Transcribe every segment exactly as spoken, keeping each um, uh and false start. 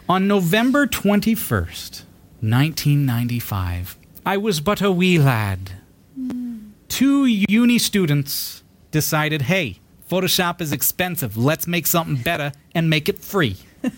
On November twenty-first, nineteen ninety-five, I was but a wee lad. Mm. Two uni students decided, hey, Photoshop is expensive. Let's make something better and make it free.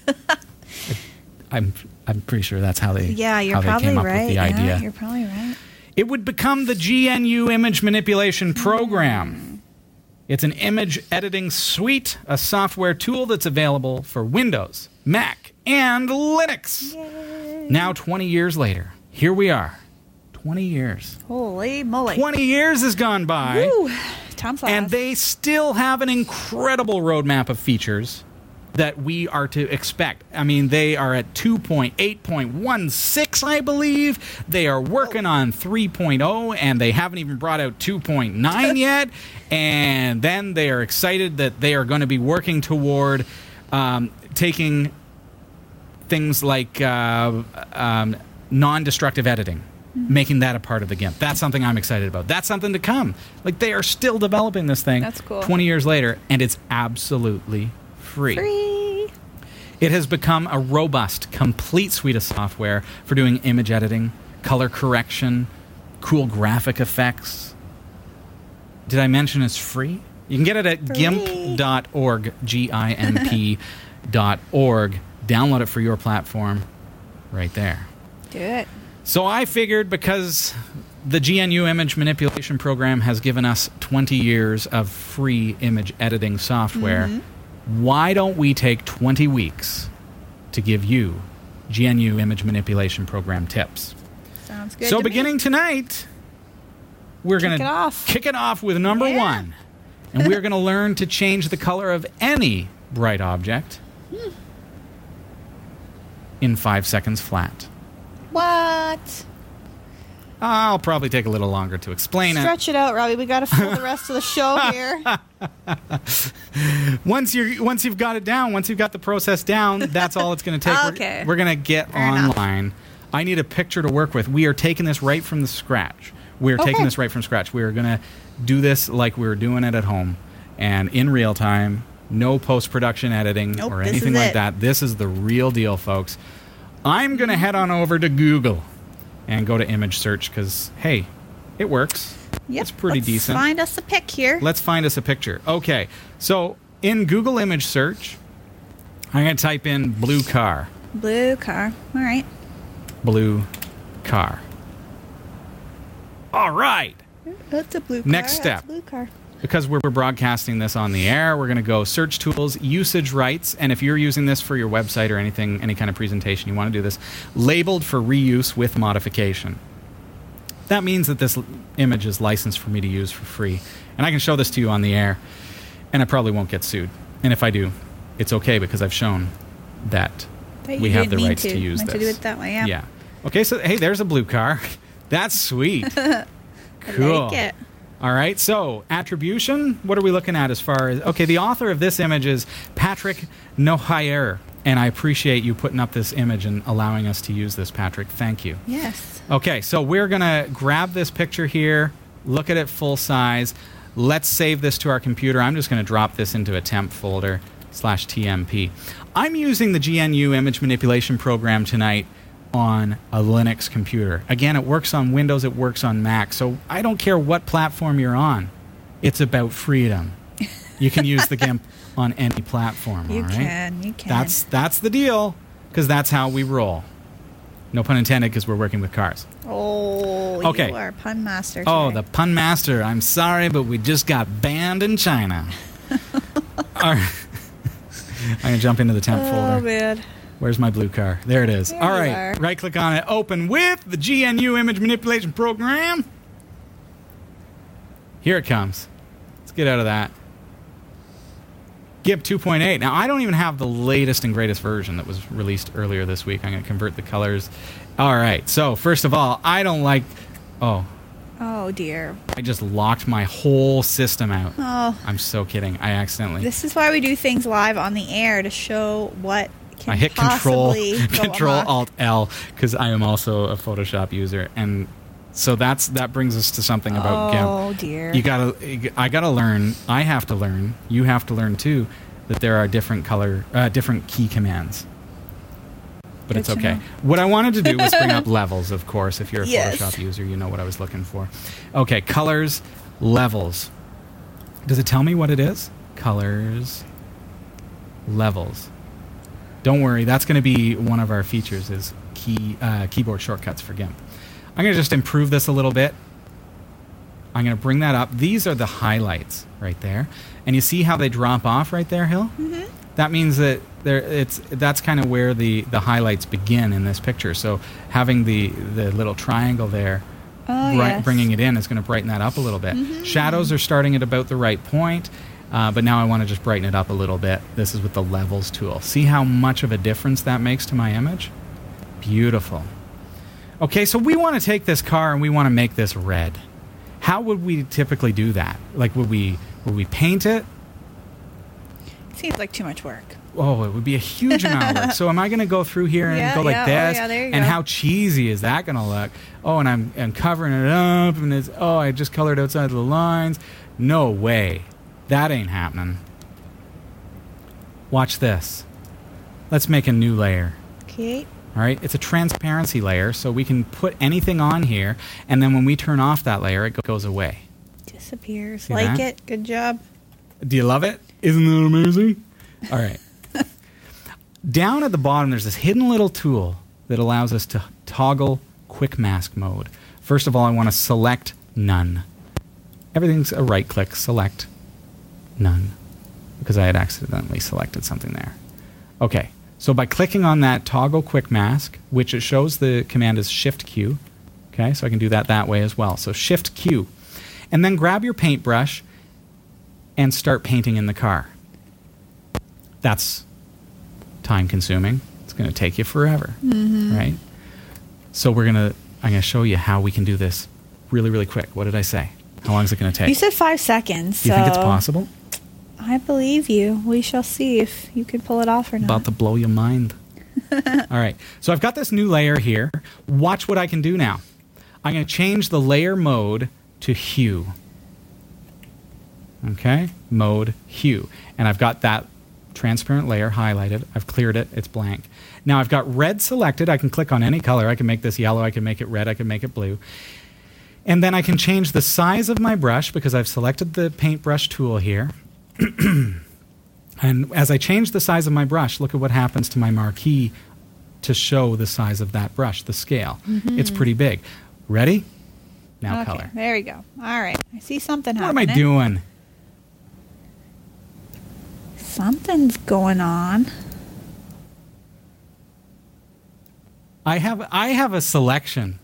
I'm I'm pretty sure that's how they yeah, you're how they probably came up right. with the yeah, idea. You're probably right. It would become the G N U image manipulation program. Mm. It's an image editing suite, a software tool that's available for Windows, Mac, and Linux. Yay. Now, twenty years later, here we are. twenty years. Holy moly. twenty years has gone by. Woo. Time flies. And they still have an incredible roadmap of features that we are to expect. I mean, they are at two point eight point one six, I believe. They are working on three point oh, and they haven't even brought out two point nine yet. And then they are excited that they are going to be working toward um, taking things like uh, um, non-destructive editing, mm-hmm. making that a part of the GIMP. That's something I'm excited about. That's something to come. Like, they are still developing this thing. That's cool. twenty years later, and it's absolutely free. Free. It has become a robust, complete suite of software for doing image editing, color correction, cool graphic effects. Did I mention it's free? You can get it at gimp dot org, G I M P dot org. Download it for your platform right there. Do it. So I figured, because the G N U image manipulation program has given us twenty years of free image editing software, mm-hmm. why don't we take twenty weeks to give you G N U image manipulation program tips? Sounds good. So to beginning me. tonight, we're going to kick it off with number yeah. one. And we're going to learn to change the color of any bright object hmm. in five seconds flat. What? I'll probably take a little longer to explain Stretch it. Stretch it out, Robbie. We got to fill the rest of the show here. once you once you've got it down, once you've got the process down, that's all it's going to take. Okay. We're, we're going to get Fair online. enough. I need a picture to work with. We are taking this right from the scratch. We are okay. taking this right from scratch. We are going to do this like we were doing it at home and in real time. No post-production editing nope, or anything like it. that. This is the real deal, folks. I'm going to head on over to Google and go to image search because, hey, it works. Yep. It's pretty Let's decent. Find us a pic here. Let's find us a picture. Okay, so in Google image search, I'm going to type in blue car. Blue car. All right. Blue car. All right. That's a blue car. Next step. That's a blue car. Because we're broadcasting this on the air, we're going to go search tools, usage rights, and if you're using this for your website or anything, any kind of presentation, you want to do this, labeled for reuse with modification. That means that this image is licensed for me to use for free. And I can show this to you on the air, and I probably won't get sued. And if I do, it's okay because I've shown that, that we have the rights to. to use Meant this. to do it that way, yeah. Yeah. Okay, so, hey, there's a blue car. That's sweet. Cool. I like it. All right, so attribution, what are we looking at as far as... Okay, the author of this image is Patrick Nohayer, and I appreciate you putting up this image and allowing us to use this, Patrick. Thank you. Yes. Okay, so we're going to grab this picture here, look at it full size. Let's save this to our computer. I'm just going to drop this into a temp folder, slash T M P. I'm using the G N U image manipulation program tonight on a Linux computer. Again, it works on Windows, it works on Mac, so I don't care what platform you're on. It's about freedom. You can use the GIMP on any platform, You all right? can, you can. That's, that's the deal, because that's how we roll. No pun intended, because we're working with cars. Oh, Okay. you are a pun master today. Oh, the pun master. I'm sorry, but we just got banned in China. All right. I'm going to jump into the temp oh, folder. Oh, man. Where's my blue car? There it is. There All you right. are. Right-click on it. Open with the G N U image manipulation program. Here it comes. Let's get out of that. GIMP two point eight. Now, I don't even have the latest and greatest version that was released earlier this week. I'm going to convert the colors. All right. So, first of all, I don't like... Oh. Oh, dear. I just locked my whole system out. Oh. I'm so kidding. I accidentally... This is why we do things live on the air, to show what can I hit Control, possibly go Control amok. Alt L because I am also a Photoshop user, and so that's that brings us to something about GIMP. Oh dear! You gotta, I gotta learn. I have to learn. You have to learn too that there are different color, uh, different key commands. but Good it's to okay. know. What I wanted to do was bring up levels, of course. If you're a Yes. Photoshop user, you know what I was looking for. Okay, colors, levels. Does it tell me what it is? Colors, levels. Don't worry, that's going to be one of our features is key uh, keyboard shortcuts for GIMP. I'm going to just improve this a little bit. I'm going to bring that up. These are the highlights right there. And you see how they drop off right there, Hill? Mm-hmm. That means that there it's that's kind of where the, the highlights begin in this picture. So having the, the little triangle there, Oh, bright, yes. bringing it in is going to brighten that up a little bit. Mhm. Shadows are starting at about the right point, uh, but now I want to just brighten it up a little bit. This is with the levels tool. See how much of a difference that makes to my image? Beautiful. Okay, so we want to take this car and we want to make this red. How would we typically do that? Like, would we would we paint it? Seems like too much work. Oh, it would be a huge amount of work. So am I going to go through here and Yeah, go like yeah, oh, this? yeah, there you and go. how cheesy is that going to look? Oh, and I'm, I'm covering it up, and it's, oh, I just colored outside the lines. No way. That ain't happening. Watch this. Let's make a new layer. Okay. All right, it's a transparency layer, so we can put anything on here, and then when we turn off that layer, it go- goes away. Disappears. See like that? it. Good job. Do you love it? Isn't that amazing? All right. Down at the bottom, there's this hidden little tool that allows us to toggle quick mask mode. First of all, I want to select none. Everything's a right click, select none, because I had accidentally selected something there. Okay, so by clicking on that toggle quick mask, which it shows the command is Shift Q, okay, so I can do that that way as well. So Shift Q, and then grab your paintbrush and start painting in the car. That's time consuming. It's going to take you forever, Mm-hmm. right? So we're going to, I'm going to show you how we can do this really, really quick. What did I say? How long is it going to take? You said five seconds. Do you so think it's possible? I believe you. We shall see if you can pull it off or not. About to blow your mind. All right. So I've got this new layer here. Watch what I can do now. I'm going to change the layer mode to hue. Okay? Mode hue. And I've got that transparent layer highlighted. I've cleared it. It's blank. Now I've got red selected. I can click on any color. I can make this yellow. I can make it red. I can make it blue. And then I can change the size of my brush because I've selected the paintbrush tool here. And as I change the size of my brush, look at what happens to my marquee to show the size of that brush, the scale. Mm-hmm. It's pretty big. Ready? Now okay, color. there we go. All right. I see something What am I happening. doing? Something's going on. I have I have a selection.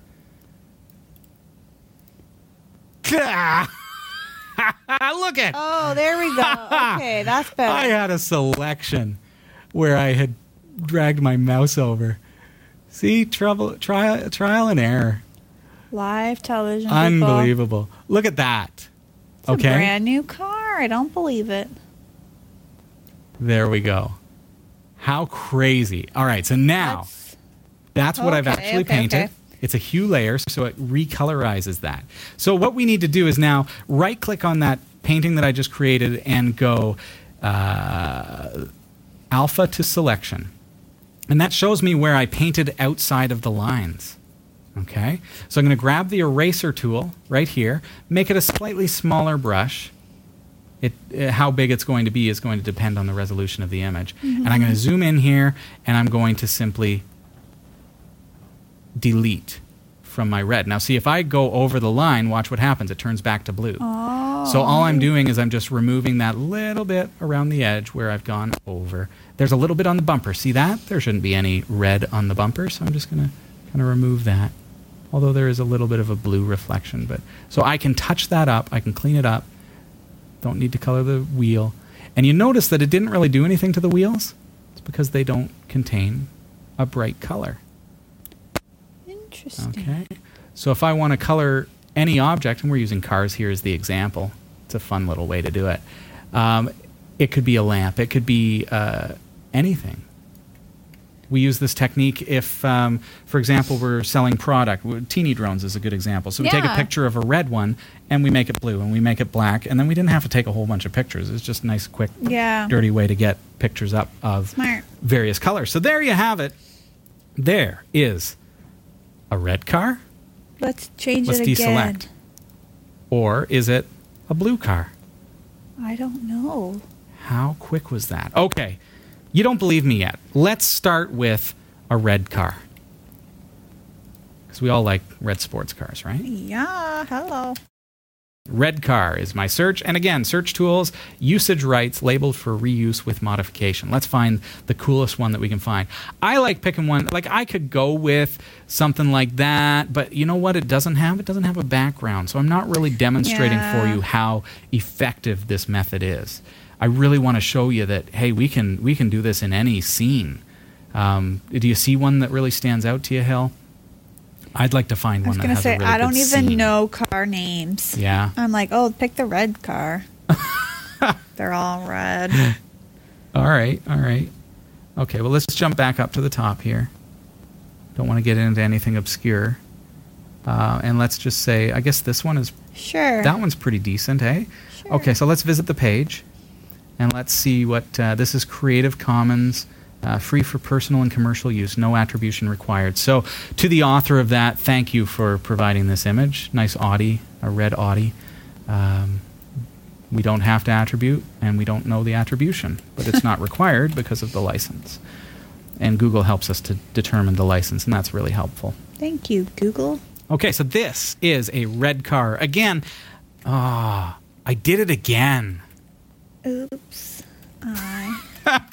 Look at Oh, there we go. Okay, that's better. I had a selection where I had dragged my mouse over. See, trouble, trial, trial and error. Live television. people. Unbelievable. Look at that. It's a Okay, brand new car. I don't believe it. there we go. How crazy. All right, so now That's- that's what I've Okay, actually okay, painted. okay. It's a hue layer, so it recolorizes that. So what we need to do is now right-click on that painting that I just created and go uh, alpha to selection. And that shows me where I painted outside of the lines. Okay? So I'm going to grab the eraser tool right here, make it a slightly smaller brush. It, uh, how big it's going to be is going to depend on the resolution of the image. And I'm going to zoom in here, and I'm going to simply delete from my red. Now see, if I go over the line, watch what happens. It turns back to blue. Oh. So all I'm doing is I'm just removing that little bit around the edge where I've gone over. There's a little bit on the bumper. See that? There shouldn't be any red on the bumper, so I'm just going to kind of remove that. Although there is a little bit of a blue reflection. But so I can touch that up. I can clean it up. Don't need to color the wheel. And you notice that it didn't really do anything to the wheels. It's because they don't contain a bright color. Interesting. Okay. So if I want to color any object, and we're using cars here as the example, it's a fun little way to do it. Um, it could be a lamp. It could be uh, anything. We use this technique if, um, for example, we're selling product. Teeny drones is a good example. So we take a Yeah. picture of a red one, and we make it blue, and we make it black, and then we didn't have to take a whole bunch of pictures. It's just a nice, quick, Yeah. dirty way to get pictures up of Smart. various colors. So there you have it. there is a red car. Let's change Let's it again. deselect. Or is it a blue car? I don't know. How quick was that? Okay, you don't believe me yet. Let's start with a red car. Because we all like red sports cars, right? Yeah, hello. Red car is my search. And again, search tools, usage rights, labeled for reuse with modification. Let's find the coolest one that we can find. I like picking one, like I could go with something like that, but you know what it doesn't have? It doesn't have a background. So I'm not really demonstrating Yeah. for you how effective this method is. I really want to show you that, hey, we can we can do this in any scene. Um, do you see one that really stands out to you, Hill? I'd like to find I was one that going to has say, a really I don't good even scene. know car names. Yeah. I'm like, oh, pick the red car. They're all red. All right, all right. Okay, well, let's just jump back up to the top here. Don't want to get into anything obscure. Uh, and let's just say, I guess this one is, Sure. that one's pretty decent, eh? Sure. Okay, so let's visit the page. And let's see what, uh, this is Creative Commons, uh, free for personal and commercial use, no attribution required. So to the author of that, thank you for providing this image. Nice Audi, a red Audi. Um, we don't have to attribute, and we don't know the attribution, but it's not required because of the license. And Google helps us to determine the license, and that's really helpful. Thank you, Google. Okay, so this is a red car. Again, ah, I did it again. Oops. I.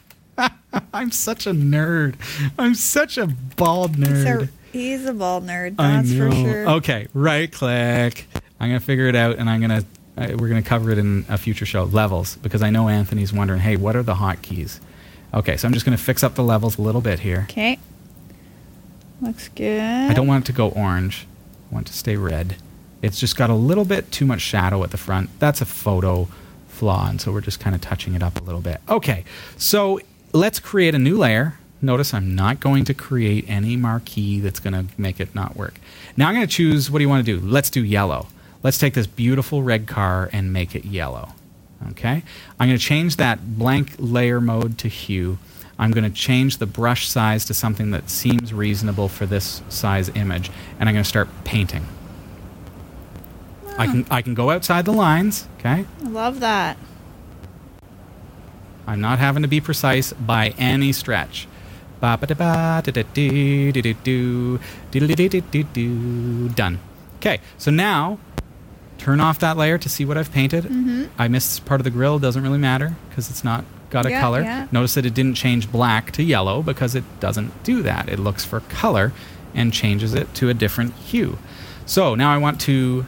I'm such a nerd. I'm such a bald He's nerd. a, he's a bald nerd, I that's know. for sure. Okay, right click. I'm gonna figure it out, and I'm gonna uh, we're gonna cover it in a future show. Levels, because I know Anthony's wondering, hey, what are the hotkeys? Okay, so I'm just gonna fix up the levels a little bit here. Okay. Looks good. I don't want it to go orange. I want it to stay red. It's just got a little bit too much shadow at the front. That's a photo flaw, and so we're just kind of touching it up a little bit. Okay, so let's create a new layer. Notice I'm not going to create any marquee that's going to make it not work. Now I'm going to choose, what do you want to do? Let's do yellow. Let's take this beautiful red car and make it yellow. Okay? I'm going to change that blank layer mode to hue. I'm going to change the brush size to something that seems reasonable for this size image, and I'm going to start painting. I can I can go outside the lines, okay? I love that. I'm not having to be precise by any stretch. Ba-ba-da-ba, da-da-doo, do-do-do, do-do-do-do-do. Done. Okay, so now turn off that layer to see what I've painted. Mm-hmm. I missed part of the grill. Doesn't really matter because it's not got a Yeah, color. yeah. Notice that it didn't change black to yellow because it doesn't do that. It looks for color and changes it to a different hue. So now I want to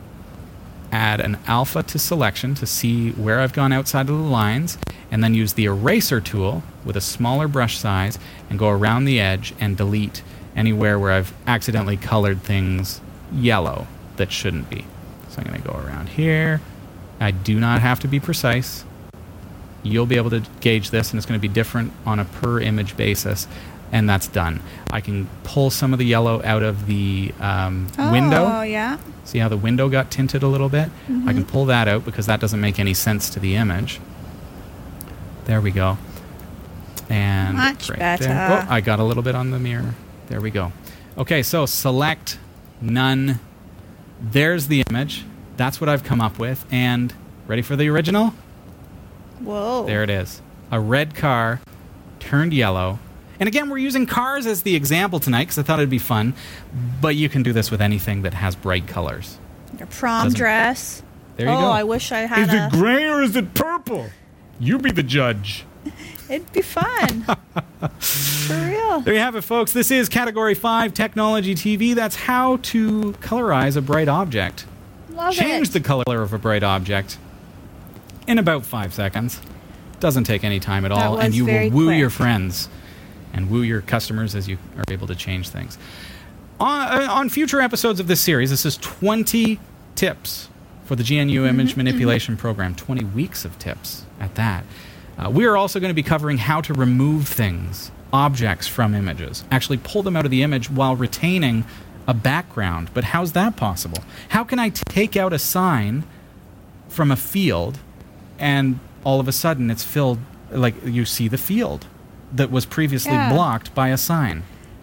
add an alpha to selection to see where I've gone outside of the lines, and then use the eraser tool with a smaller brush size and go around the edge and delete anywhere where I've accidentally colored things yellow that shouldn't be. So I'm going to go around here. I do not have to be precise. You'll be able to gauge this, and it's going to be different on a per image basis, and that's done. I can pull some of the yellow out of the um, Oh, window. yeah. See how the window got tinted a little bit? Mm-hmm. I can pull that out because that doesn't make any sense to the image. There we go. And Much right better. there. Oh, I got a little bit on the mirror. There we go. Okay, so select none. There's the image. That's what I've come up with. And ready for the original? Whoa. There it is. A red car turned yellow. And again, we're using cars as the example tonight because I thought it'd be fun. But you can do this with anything that has bright colors. Your prom Doesn't- dress. There you oh, go. I wish I had a... gray or is it purple? You be the judge. It'd be fun. For real. There you have it, folks. This is Category five Technology T V. That's how to colorize a bright object. Love Change it. the color of a bright object in about five seconds. Doesn't take any time at That all. was And you will very woo quick. your friends and woo your customers as you are able to change things. On, uh, on future episodes of this series, this is twenty tips for the G N U Image Manipulation Program. twenty weeks of tips at that. Uh, we are also going to be covering how to remove things, objects from images. Actually pull them out of the image while retaining a background. But how's that possible? How can I take out a sign from a field and all of a sudden it's filled, like you see the field that was previously Yeah. blocked by a sign?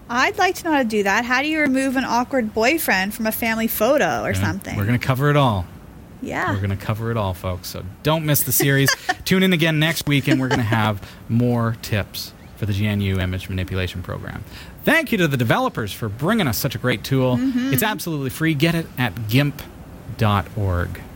I'd like to know how to do that. How do you remove an awkward boyfriend from a family photo or Yeah, something? We're going to cover it all. Yeah. We're going to cover it all, folks. So don't miss the series. Tune in again next week, and we're going to have more tips for the G N U image manipulation program. Thank you to the developers for bringing us such a great tool. Mm-hmm. It's absolutely free. Get it at gimp dot org.